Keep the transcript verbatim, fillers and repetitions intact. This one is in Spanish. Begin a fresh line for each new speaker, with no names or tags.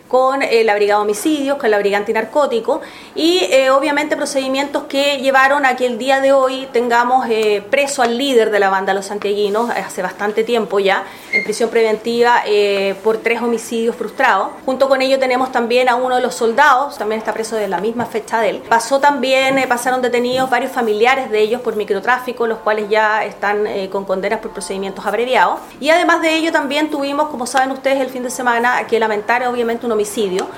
con eh, la Brigada de Homicidios, con la Brigada Antinarcótico y eh, obviamente procedimientos que llevaron a que el día de hoy tengamos eh, preso al líder de la banda Los Santiaguinos, hace bastante tiempo ya, en prisión preventiva eh, por tres homicidios frustrados. Junto con ello tenemos también a uno de los soldados, también está preso de la misma fecha de él. Pasó también, eh, pasaron detenidos varios familiares de ellos por microtráfico, los cuales ya están eh, con condenas por procedimientos abreviados. Y además de ello también tuvimos, como saben ustedes, el fin de semana que lamentar obviamente un homicidio